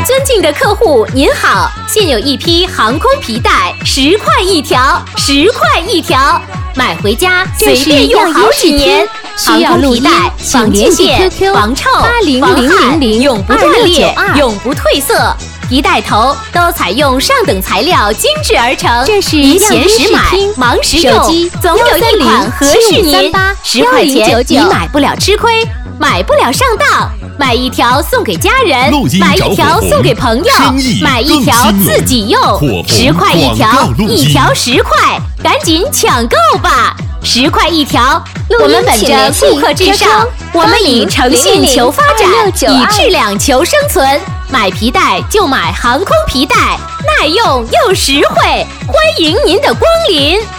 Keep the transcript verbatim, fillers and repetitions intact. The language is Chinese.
尊敬的客户您好，现有一批航空皮带，十块一条，十块一条，买回家随便用好几年。 需要录音， 防静电、防臭、防汗，永不断裂，永不褪色。皮带头都采用上等材料精制而成， 这是宜闲时买，忙时用，总有一款合适您。十块钱你买不了吃亏，买不了上当。买一条送给家人，买一条送给朋友，买一条自己用。十块一条，一条十块，赶紧抢购吧！十块一条，我们本着顾客至上，我们以诚信求发展，以质量求生存。买皮带就买航空皮带，耐用又实惠，欢迎您的光临。